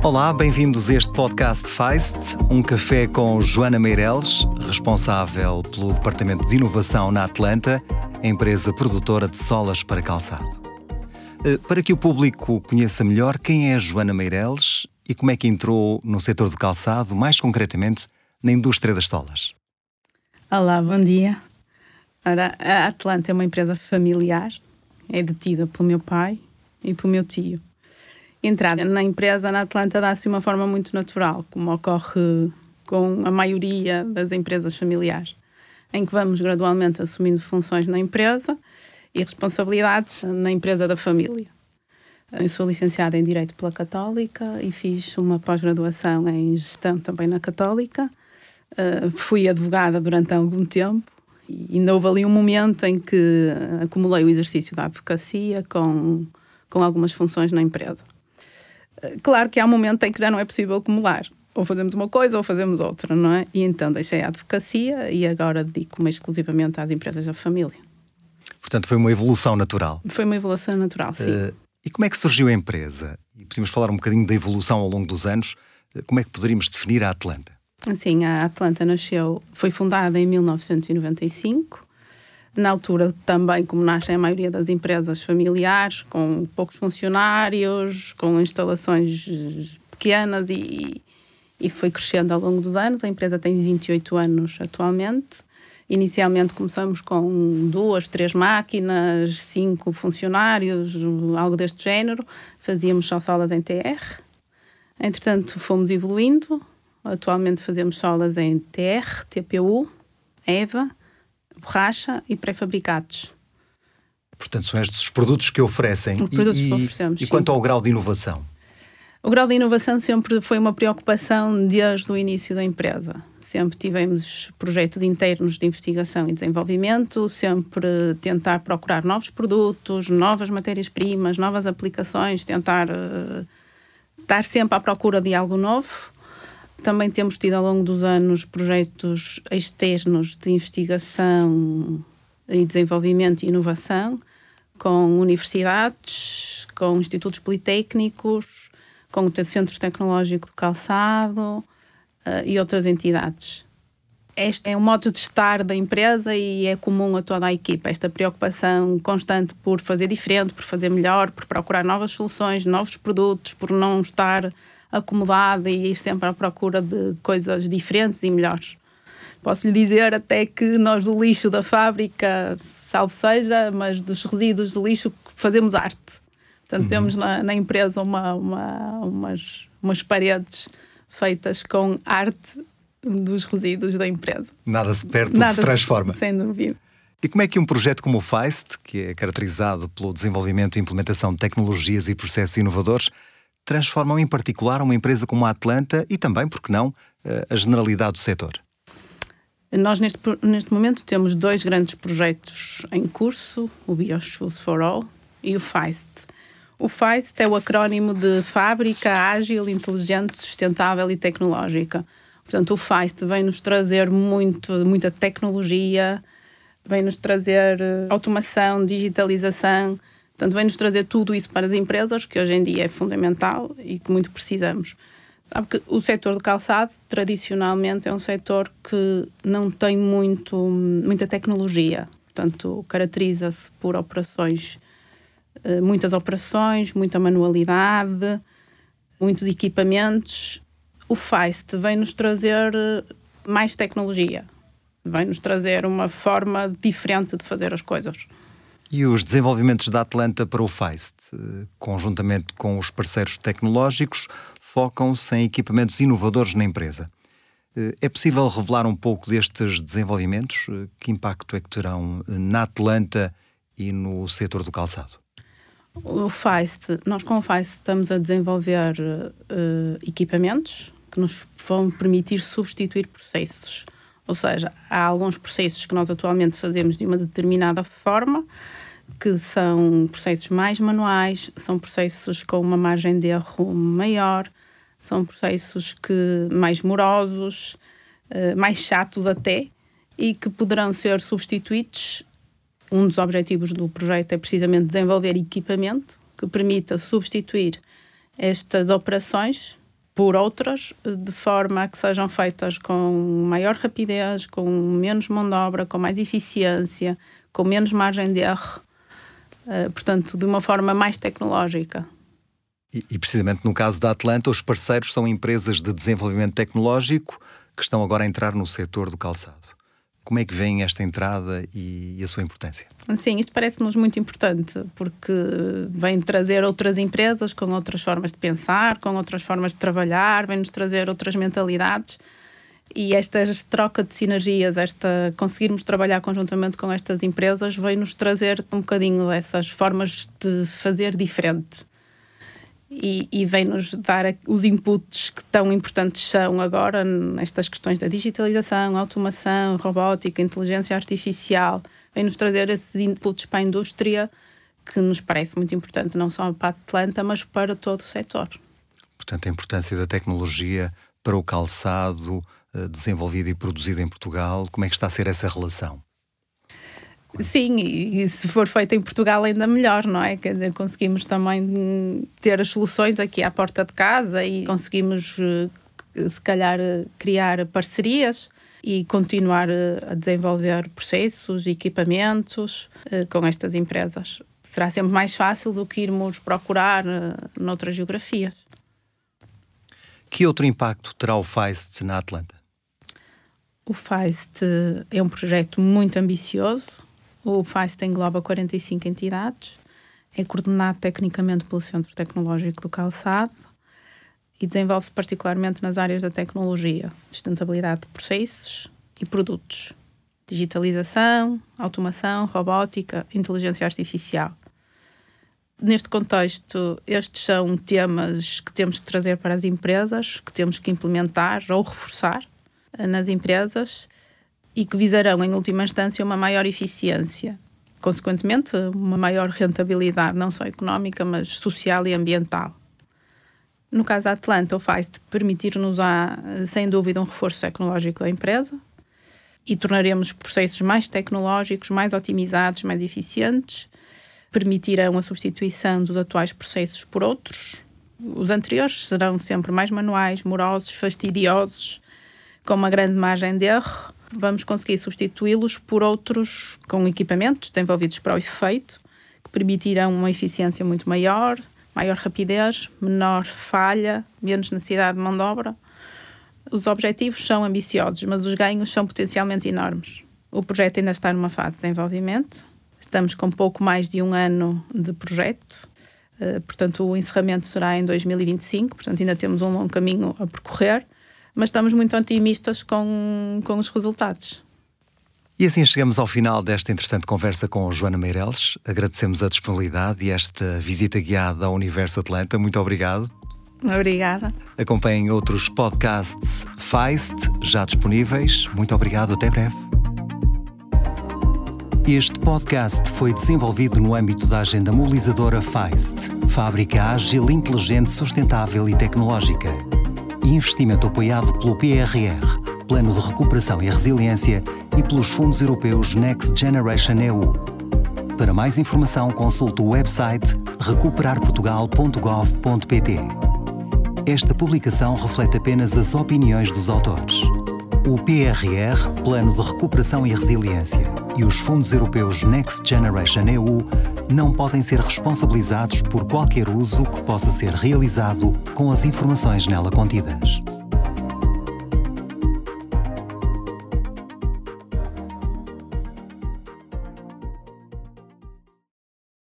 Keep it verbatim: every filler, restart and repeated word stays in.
Olá, bem-vindos a este podcast Feist, um café com Joana Meireles, responsável pelo Departamento de Inovação na Atlanta, empresa produtora de solas para calçado. Para que o público conheça melhor quem é a Joana Meireles e como é que entrou no setor do calçado, mais concretamente na indústria das solas. Olá, bom dia. Ora, a Atlanta é uma empresa familiar, é detida pelo meu pai e pelo meu tio. Entrar na empresa na Atlanta dá-se de uma forma muito natural, como ocorre com a maioria das empresas familiares, em que vamos gradualmente assumindo funções na empresa e responsabilidades na empresa da família. Eu sou licenciada em Direito pela Católica e fiz uma pós-graduação em Gestão também na Católica. Uh, fui advogada durante algum tempo e ainda houve ali um momento em que acumulei o exercício da advocacia com, com algumas funções na empresa. Uh, claro que há um momento em que já não é possível acumular. Ou fazemos uma coisa ou fazemos outra, não é? E então deixei a advocacia e agora dedico-me exclusivamente às empresas da família. Portanto, foi uma evolução natural. Foi uma evolução natural, sim. Uh, e como é que surgiu a empresa? E podemos falar um bocadinho da evolução ao longo dos anos. Como é que poderíamos definir a Atlanta? Sim, a Atlanta nasceu, foi fundada em mil novecentos e noventa e cinco. Na altura também, como nascem a maioria das empresas familiares, com poucos funcionários, com instalações pequenas e, e foi crescendo ao longo dos anos. A empresa tem vinte e oito anos atualmente. Inicialmente começamos com duas, três máquinas, cinco funcionários, algo deste género. Fazíamos só solas em T R. Entretanto, fomos evoluindo. Atualmente fazemos solas em T R, T P U, EVA, borracha e pré-fabricados. Portanto, são estes os produtos que oferecem. Os produtos e, que oferecemos, E sim. Quanto ao grau de inovação? O grau de inovação sempre foi uma preocupação desde o início da empresa. Sempre tivemos projetos internos de investigação e desenvolvimento, sempre tentar procurar novos produtos, novas matérias-primas, novas aplicações, tentar uh, estar sempre à procura de algo novo. Também temos tido ao longo dos anos projetos externos de investigação e desenvolvimento e inovação com universidades, com institutos politécnicos, com o Centro Tecnológico do Calçado uh, e outras entidades. Este é o modo de estar da empresa e é comum a toda a equipa, esta preocupação constante por fazer diferente, por fazer melhor, por procurar novas soluções, novos produtos, por não estar acomodada e ir sempre à procura de coisas diferentes e melhores. Posso lhe dizer até que nós do lixo da fábrica, salvo seja, mas dos resíduos do lixo fazemos arte. Portanto, uhum. temos na, na empresa uma, uma, umas, umas paredes feitas com arte dos resíduos da empresa. Nada se perde, tudo Nada se transforma. Sem dúvida. E como é que um projeto como o Feist, que é caracterizado pelo desenvolvimento e implementação de tecnologias e processos inovadores, transformam em particular uma empresa como a Atlanta e também, por que não, a generalidade do setor? Nós neste, neste momento temos dois grandes projetos em curso, o Bioshoes for All e o Feist. O Feist é o acrónimo de Fábrica Ágil, Inteligente, Sustentável e Tecnológica. Portanto, o Feist vem-nos trazer muito, muita tecnologia, vem-nos trazer automação, digitalização. Portanto, vem-nos trazer tudo isso para as empresas, que hoje em dia é fundamental e que muito precisamos. Sabe que o setor do calçado, tradicionalmente, é um setor que não tem muito, muita tecnologia. Portanto, caracteriza-se por operações, muitas operações, muita manualidade, muitos equipamentos. O Feist vem-nos trazer mais tecnologia, vem-nos trazer uma forma diferente de fazer as coisas. E os desenvolvimentos da Atlanta para o Feist, conjuntamente com os parceiros tecnológicos, focam-se em equipamentos inovadores na empresa. É possível revelar um pouco destes desenvolvimentos? Que impacto é que terão na Atlanta e no setor do calçado? O Feist, nós com o Feist estamos a desenvolver uh, equipamentos que nos vão permitir substituir processos. Ou seja, há alguns processos que nós atualmente fazemos de uma determinada forma, que são processos mais manuais, são processos com uma margem de erro maior, são processos que, mais morosos, mais chatos até, e que poderão ser substituídos. Um dos objetivos do projeto é precisamente desenvolver equipamento que permita substituir estas operações por outras, de forma a que sejam feitas com maior rapidez, com menos mão de obra, com mais eficiência, com menos margem de erro, uh, portanto, de uma forma mais tecnológica. E, e precisamente no caso da Atlanta, os parceiros são empresas de desenvolvimento tecnológico que estão agora a entrar no setor do calçado. Como é que vem esta entrada e, e a sua importância? Sim, isto parece-nos muito importante, porque vem trazer outras empresas com outras formas de pensar, com outras formas de trabalhar, vem-nos trazer outras mentalidades, e esta troca de sinergias, esta, conseguirmos trabalhar conjuntamente com estas empresas, vem-nos trazer um bocadinho dessas formas de fazer diferente. E, e vem-nos dar os inputs que tão importantes são agora nestas questões da digitalização, automação, robótica, inteligência artificial. Vem-nos trazer esses inputs para a indústria que nos parece muito importante, não só para a Atlanta, mas para todo o setor. Portanto, a importância da tecnologia para o calçado desenvolvido e produzido em Portugal, como é que está a ser essa relação? Sim, e se for feito em Portugal ainda melhor, não é? Quer dizer, conseguimos também ter as soluções aqui à porta de casa e conseguimos, se calhar, criar parcerias e continuar a desenvolver processos e equipamentos com estas empresas. Será sempre mais fácil do que irmos procurar noutras geografias. Que outro impacto terá o Feist na Atlanta? O Feist é um projeto muito ambicioso. O Feist engloba quarenta e cinco entidades, é coordenado tecnicamente pelo Centro Tecnológico do Calçado e desenvolve-se particularmente nas áreas da tecnologia, sustentabilidade de processos e produtos, digitalização, automação, robótica, inteligência artificial. Neste contexto, estes são temas que temos que trazer para as empresas, que temos que implementar ou reforçar nas empresas, e que visarão, em última instância, uma maior eficiência. Consequentemente, uma maior rentabilidade, não só económica, mas social e ambiental. No caso da Atlanta, o Feist permitir-nos, sem dúvida, um reforço tecnológico da empresa e tornaremos os processos mais tecnológicos, mais otimizados, mais eficientes, permitirão a substituição dos atuais processos por outros. Os anteriores serão sempre mais manuais, morosos, fastidiosos, com uma grande margem de erro. Vamos conseguir substituí-los por outros com equipamentos desenvolvidos para o efeito, que permitirão uma eficiência muito maior, maior rapidez, menor falha, menos necessidade de mão de obra. Os objetivos são ambiciosos, mas os ganhos são potencialmente enormes. O projeto ainda está numa fase de desenvolvimento. Estamos com pouco mais de um ano de projeto. Portanto, o encerramento será em dois mil e vinte e cinco, portanto ainda temos um longo caminho a percorrer. Mas estamos muito otimistas com, com os resultados. E assim chegamos ao final desta interessante conversa com a Joana Meireles. Agradecemos a disponibilidade e esta visita guiada ao Universo Atlanta. Muito obrigado. Obrigada. Acompanhem outros podcasts Feist, já disponíveis. Muito obrigado, até breve. Este podcast foi desenvolvido no âmbito da agenda mobilizadora Feist, fábrica ágil, inteligente, sustentável e tecnológica. Investimento apoiado pelo P R R, Plano de Recuperação e Resiliência, e pelos fundos europeus Next Generation E U. Para mais informação, consulte o website recuperar portugal ponto gov ponto pt. Esta publicação reflete apenas as opiniões dos autores. O P R R, Plano de Recuperação e Resiliência, e os fundos europeus Next Generation E U não podem ser responsabilizados por qualquer uso que possa ser realizado com as informações nela contidas.